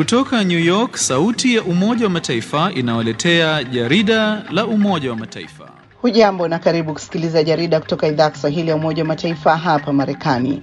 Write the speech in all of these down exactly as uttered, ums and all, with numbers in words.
Kutoka New York, sauti ya Umoja wa Mataifa inawaletea jarida la Umoja wa Mataifa. Hujambo na karibu kusikiliza jarida kutoka idhaa ya Kiswahili ya Umoja wa Mataifa hapa Marekani.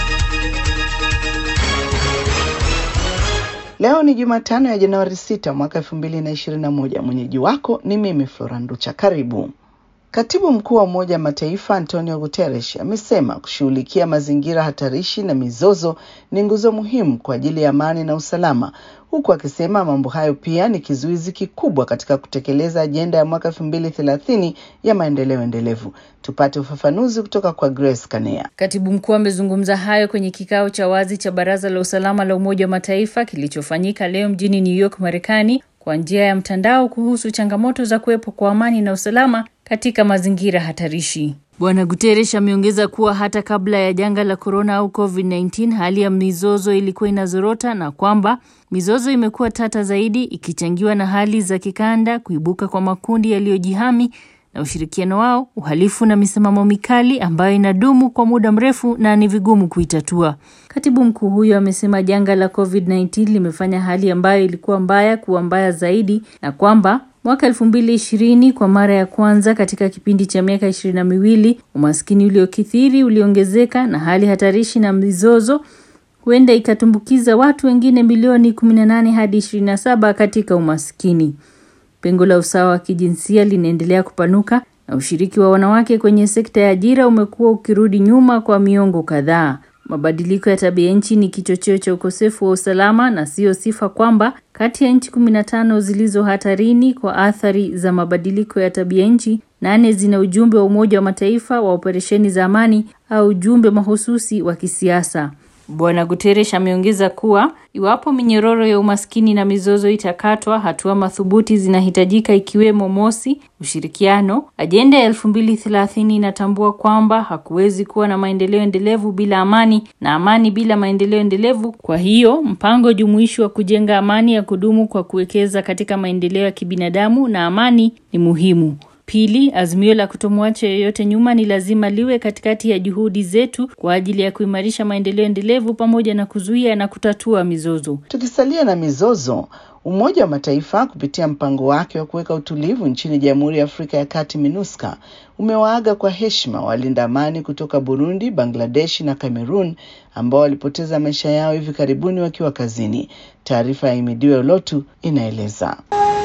Leo ni Jumatano ya Januari sita mwaka elfu mbili na ishirini na moja. Mwenyeji wako ni mimi Flora Nducha. Karibu. Katibu Mkuu wa Umoja wa Mataifa Antonio Guterres amesema kushughulikia mazingira hatarishi na mizozo ni nguzo muhimu kwa ajili ya amani na usalama, huku akisema mambo hayo pia ni kizuizi kikubwa katika kutekeleza ajenda ya mwaka elfu mbili thelathini ya maendeleo endelevu. Tupate ufafanuzi kutoka kwa Grace Kanea. Katibu Mkuu amezungumza hayo kwenye kikao cha wazi cha Baraza la Usalama la Umoja wa Mataifa kilichofanyika leo mjini New York, Marekani, kwa njia ya mtandao kuhusu changamoto za kuwepo kwa amani na usalama katika mazingira hatarishi. Bwana Guterres ameongeza kuwa hata kabla ya janga la corona au covid kumi na tisa hali ya mizozo ilikuwa inazorota, na kwamba mizozo imekuwa tata zaidi ikichangiwa na hali za kikanda, kuibuka kwa makundi yaliyojihami na ushirikiano wao, uhalifu na misimamo mikali ambayo inadumu kwa muda mrefu na ni vigumu kuitatua. Katibu mkuu huyo amesema janga la covid kumi na tisa limefanya hali ambayo ilikuwa mbaya kuwa mbaya zaidi, na kwamba mwaka elfu mbili ishirini kwa mara ya kwanza katika kipindi cha miaka ishirini na miwili umaskini uliokithiri uliongezeka, na hali hatarishi na mizozo huenda ikatumbukiza watu wengine milioni kumi na nane hadi ishirini na saba katika umaskini. Pengo la usawa wa kijinsia linaendelea kupanuka, na ushiriki wa wanawake kwenye sekta ya ajira umekuwa ukirudi nyuma kwa miongo kadhaa. Mabadiliko ya tabia nchi ni kichocheo cha ukosefu wa usalama, na sio sifa kwamba kati ya nchi kumi na tano zilizo hatarini kwa athari za mabadiliko ya tabia nchi, nane zina ujumbe wa Umoja wa Mataifa wa operesheni za amani au ujumbe mahususi wa kisiasa. Bwana Guterres ameongeza kuwa iwapo minyororo ya umaskini na mizozo itakatwa, hatua madhubuti zinahitajika, ikiwemo mosi, ushirikiano. Ajenda ya elfu mbili thelathini inatambua kwamba hakuwezi kuwa na maendeleo endelevu bila amani na amani bila maendeleo endelevu. Kwa hiyo, mpango jumuishi wa kujenga amani ya kudumu kwa kuwekeza katika maendeleo ya kibinadamu na amani ni muhimu. Pili, azimio la kutomwacha yeyote nyuma ni lazima liwe katikati ya juhudi zetu kwa ajili ya kuimarisha maendeleo endelevu pamoja na kuzuia na kutatua mizozo. Tukisalia na mizozo, Umoja wa Mataifa kupitia mpango wake wa kuweka utulivu nchini Jamhuri ya Afrika ya Kati MINUSCA umewaaga kwa heshima walinda amani kutoka Burundi, Bangladesh na Cameroon ambao walipoteza maisha yao hivi karibuni wakiwa kazini. Taarifa ya Imidiwe Olotu inaeleza.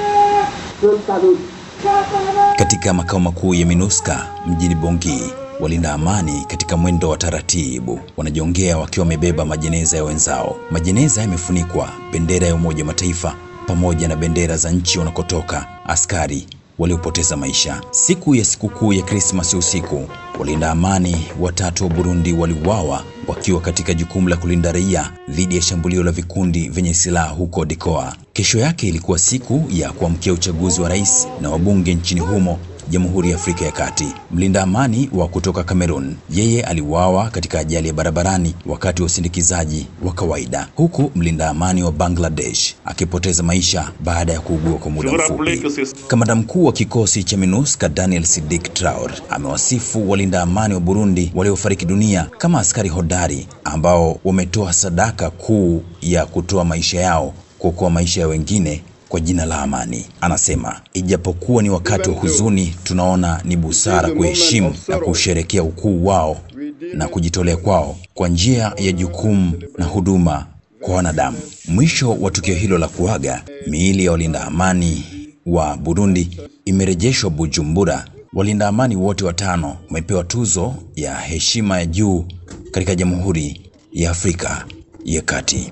Katika makao makuu ya MINUSCA mjini Bongi, walinda amani katika mwendo wa taratibu wanajongea wakiwa wamebeba majeneza ya wenzao. Majeneza yamefunikwa bendera ya Umoja wa Mataifa pamoja na bendera za nchi wanakotoka askari waliopoteza maisha. Siku ya sikukuu ya Christmas usiku, walinda amani watatu wa Burundi waliuawa wakiwa katika jukumu la kulinda raia dhidi ya shambulio la vikundi vyenye silaha huko Dikoa. Kesho yake ilikuwa siku ya kuamkia uchaguzi wa rais na wabunge nchini humo, Jamhuri ya Afrika ya Kati. Mlinda amani wa kutoka Cameroon, yeye aliuawa katika ajali ya barabarani wakati wa usindikizaji wa kawaida, huku mlinda amani wa Bangladesh akipoteza maisha baada ya kuugua kwa muda mfupi. Kamanda mkuu wa kikosi cha MINUSCA Daniel Sidik Traore amewasifu walinda amani wa Burundi waliofariki dunia kama askari hodari ambao wametoa sadaka kuu ya kutoa maisha yao kuokoa maisha ya wengine kwa jina la amani. Anasema, ijapokuwa ni wakati wa huzuni, tunaona ni busara kuheshimu na kusherehekea ukuu wao na kujitolea kwao kwa njia ya jukumu na huduma kwa wanadamu. Mwisho wa tukio hilo la kuaga, miili ya walinda amani wa Burundi imerejeshwa Bujumbura. Walinda amani wote watano wamepewa tuzo ya heshima ya juu katika Jamhuri ya Afrika ya Kati.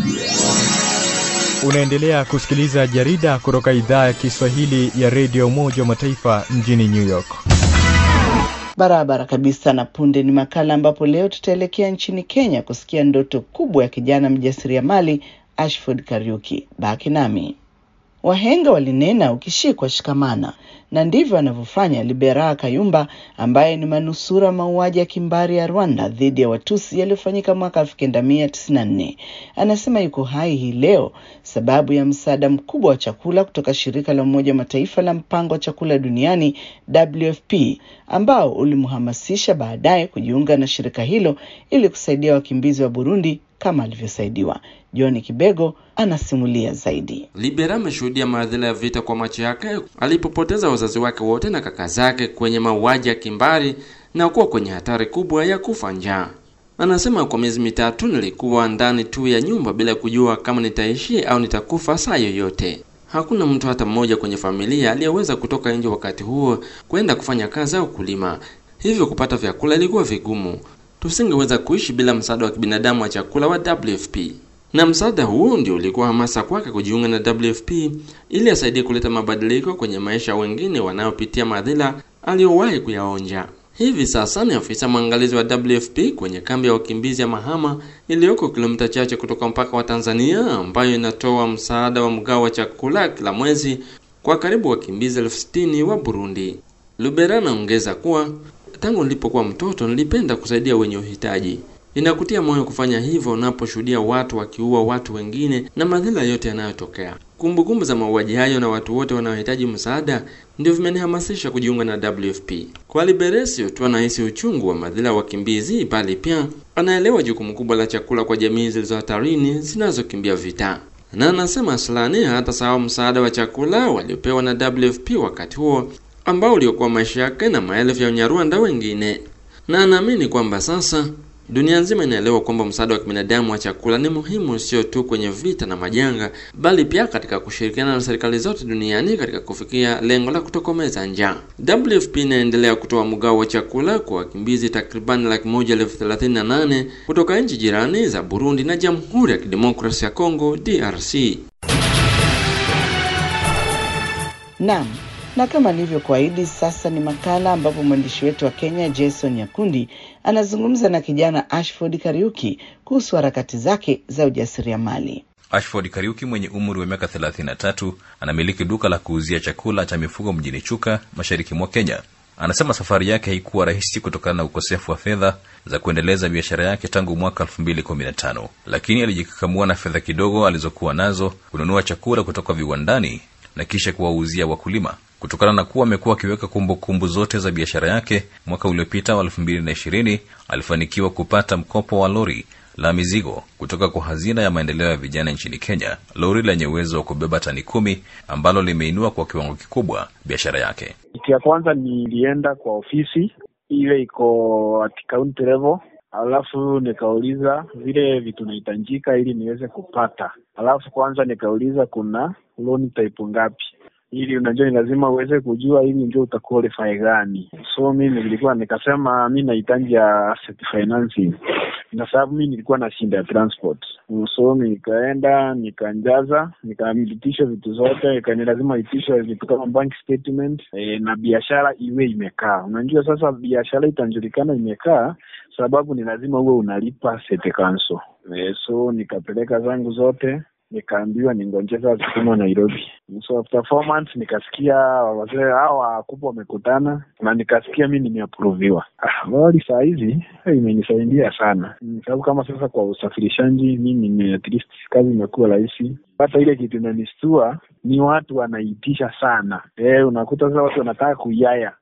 Unaendelea kusikiliza jarida kutoka idhaa ya Kiswahili ya Radio Umoja wa Mataifa mjini New York. Barabara kabisa, na punde ni makala ambapo leo tutaelekea nchini Kenya kusikia ndoto kubwa ya kijana mjasiriamali Ashford Kariuki. Baki nami. Wahenga walinena ukishikwa shikamana, na ndivyo anavyofanya Libera Kayumba ambaye ni manusura mauaji ya kimbari ya Rwanda dhidi ya Watusi yaliyofanyika mwaka elfu kenda mia tisini na nne. Anasema yuko hai hii leo sababu ya msaada mkubwa wa chakula kutoka shirika la Umoja wa Mataifa la mpango wa chakula duniani W F P, ambao ulimhamasisha baadaye kujiunga na shirika hilo ili kusaidia wakimbizi wa Burundi kama alivyosaidiwa. John Kibego anasimulia zaidi. Libera ameshuhudia madhila ya vita kwa macho yake alipopoteza wazazi wake wote na kaka zake kwenye mauaji ya kimbari na kuwa kwenye hatari kubwa ya kufa njaa. Anasema kwa miezi mitatu nilikuwa ndani tu ya nyumba bila kujua kama nitaishi au nitakufa saa yoyote. Hakuna mtu hata mmoja kwenye familia aliyeweza kutoka nje wakati huo kwenda kufanya kazi au kulima. Hivyo kupata vyakula ilikuwa vigumu. Tusingeweza kuishi bila msaada wa kibinadamu wa chakula wa W F P. Na msaada huo ndio ulikuwa hamasa kwake kujiunga na W F P ili asaidie kuleta mabadiliko kwenye maisha wengine wanaopitia madhila aliyowahi kuyaonja. Hivi sasa ni afisa mwangalizi wa W F P kwenye kambi ya wakimbizi ya Mahama iliyoko kilomita chache kutoka mpaka wa Tanzania, ambayo inatoa msaada wa mgao wa chakula kila mwezi kwa karibu wakimbizi elfu sitini wa Burundi. Lubera anaongeza kuwa tangu nilipokuwa mtoto nilipenda kusaidia wenye uhitaji. Inakutia moyo kufanya hivyo unaposhuhudia watu wakiua watu wengine na madhila yote yanayotokea. Kumbukumbu za mauaji hayo na watu wote wanaohitaji msaada ndio vimenihamasisha kujiunga na W F P. Kwa Libera sio tu anahisi uchungu wa madhila ya wakimbizi, bali pia anaelewa jukumu kubwa la chakula kwa jamii zilizo hatarini zinazokimbia vita. Na anasema Aslani hata sawa msaada wa chakula waliopewa na W F P wakati huo ambao uliokuwa maisha yake na maelfu ya Wanyarwanda wengine. Na anaamini kwamba sasa dunia nzima inaelewa kwamba msaada wa kibinadamu wa chakula ni muhimu sio tu kwenye vita na majanga, bali pia katika kushirikiana na serikali zote duniani katika kufikia lengo la kutokomeza njaa. W F P inaendelea kutoa mgao wa chakula kwa wakimbizi takriban laki moja elfu thelathini na nane kutoka nchi jirani za Burundi na Jamhuri ya Kidemokrasia ya Kongo D R C. Naam. Na kama nilivyokuahidi, sasa ni makala ambapo mwandishi wetu wa Kenya Jason Nyakundi anazungumza na kijana Ashford Kariuki kuhusu harakati zake za ujasiriamali. Ashford Kariuki mwenye umri wa miaka thelathini na tatu anamiliki duka la kuuzia chakula cha mifugo mjini Chuka, mashariki mwa Kenya. Anasema safari yake haikuwa rahisi kutokana na ukosefu wa fedha za kuendeleza biashara yake tangu mwaka elfu mbili kumi na tano, lakini alijikakamua na fedha kidogo alizokuwa nazo kununua chakula kutoka viwandani na kisha kuwauzia wakulima. Kutokana na kuwa amekuwa akiweka kumbukumbu zote za biashara yake, mwaka uliopita wa elfu mbili na ishirini alifanikiwa kupata mkopo wa lori la mizigo kutoka kwa hazina ya maendeleo ya vijana nchini Kenya, lori lenye uwezo wa kubeba tani kumi ambalo limeinua kwa kiwango kikubwa biashara yake. Kitu ya kwanza nilienda kwa ofisi ile iko at county level, alafu nikauliza vile vitu nahitajika ili niweze kupata. Alafu kwanza nikauliza kuna loan type ngapi, ili unajua ni lazima uweze kujua ili ndio utaqualify gani. So mimi nilikuwa nikasema mimi nahitaji asset financing na sababu mimi nilikuwa na shinda ya transport. So nikaenda nikanjaza, nikamilitisha vitu zote, ikani lazima itisha vitu kama bank statement e, na biashara iwe imekaa. Unajua sasa biashara itanjulikana imekaa sababu ni lazima uwe unalipa asset council. E, so nikapeleka zangu zote, nikaambiwa ningonjeza zikumo Nairobi. So after four months nikasikia wazee hao wakubwa wamekutana na nikasikia mimi nimeapproviwa. Ah, wali saa hizi imenisaidia sana. Sababu kama sasa kwa usafirishaji mimi ni at least kazi imekuwa rahisi. Hata ile kitu inanistua ni watu wanaitisha sana. Eh, unakuta sasa watu wanataka kuyaya.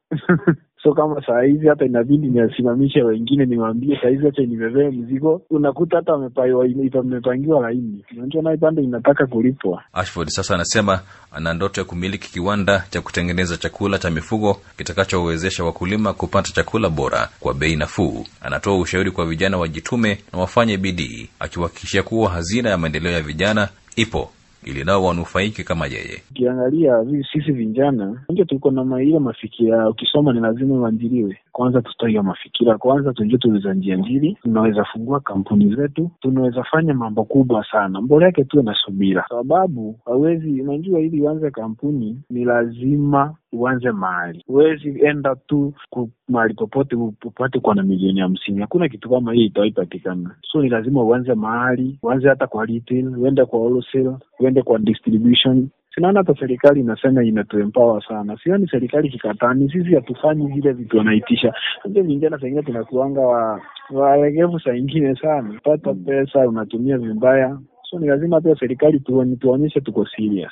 So kama saa hizi hata inabidi niasimamishe wengine niwaambie saa hizi acha nibebe mzigo, unakuta hata wamepangiwa wamepangiwa laini. Unajua na ibanda inataka kulipwa. Ashford sasa anasema ana ndoto ya kumiliki kiwanda cha kutengeneza chakula cha mifugo kitakachowezesha wakulima kupata chakula bora kwa bei nafuu. Anatoa ushauri kwa vijana wajitume na wafanye bidii, akiwahakikishia kuwa hazina ya maendeleo ya vijana ipo ili nao wanufaike kama yeye. Ukiangalia sisi vijana, ndio tuko na maile mafikira, ukisoma ni lazima uandiliwe. Kwanza tutoe mafikira, kwanza tujue tunaweza njia njiri, tunaweza fungua kampuni zetu, tunaweza fanya mambo kubwa sana. Mbona yake tuwe na subira. Sababu hawezi, unajua ili uanze kampuni ni lazima uanze mahali. Huwezi enda tu mahali popote upate kwa na milioni hamsini. Hakuna kitu kama hii itaipatikana. So ni lazima uanze mahali, uanze hata kwa retail, uende kwa wholesale, uende kwa distribution. Sinaona hata serikali inasema inatuempower sana. Sioni serikali kikatani, sisi hatufanyi vile vitu wanaitisha. Ndio vingine sengine tunakuanga wa waelegevu saa nyingine sana. Pata pesa unatumia vibaya. So ni lazima pia serikali tuone tuonyeshe tuko serious.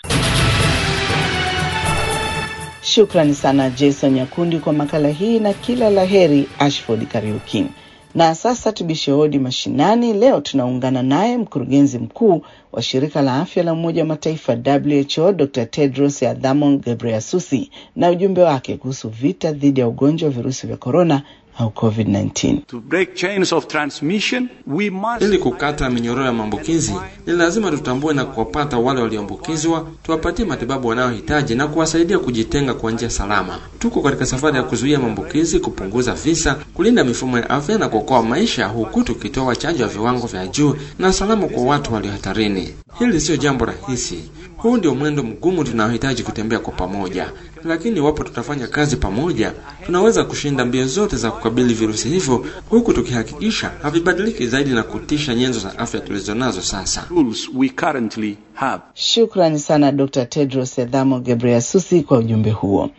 Shukrani sana Jason Nyakundi kwa makala hii na kila laheri Ashford Kariuki. Na sasa tubishe hodi mashinani. Leo tunaungana naye mkurugenzi mkuu wa shirika la afya la Umoja wa Mataifa W H O Doctor Tedros Adhanom Ghebreyesus na ujumbe wake kuhusu vita dhidi ya ugonjwa wa virusi vya corona au COVID nineteen. To break chains of transmission, we must... Ili kukata minyororo ya maambukizi, ni lazima tutambue na kuwapata wale walioambukizwa, tuwapatie matibabu wanayohitaji na kuwasaidia kujitenga kwa njia salama. Tuko katika safari ya kuzuia maambukizi, kupunguza visa, kulinda mifumo ya afya na kuokoa maisha, huku tukitoa chanjo ya viwango vya juu na salama kwa watu walio hatarini. Hili sio jambo rahisi. Huu ndio mwendo mgumu tunaohitaji kutembea kwa pamoja. Lakini wapo tutafanya kazi pamoja, tunaweza kushinda mbio zote za kukabili virusi hivyo, huku tukihakikisha havibadiliki zaidi na kutisha nyenzo za afya tulizonazo sasa. we currently have. Shukrani sana Doctor Tedros Adhanom Ghebreyesus kwa ujumbe huo.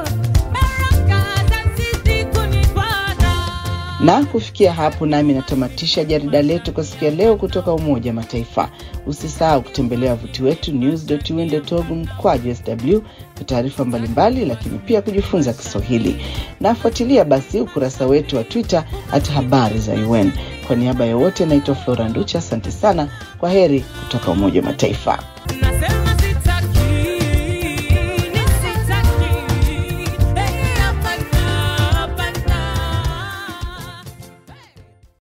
Na kufikia hapo nami natamatisha jarida letu kwa siku ya leo kutoka Umoja wa Mataifa. Usisahau kutembelea wavuti wetu news dot u n dot org mkwaju S W kwa taarifa mbalimbali, lakini pia kujifunza Kiswahili. Na fuatilia basi ukurasa wetu wa Twitter at habari za U N. Kwa niaba ya wote naitwa Flora Nducha, asante sana. Kwa heri kutoka Umoja wa Mataifa.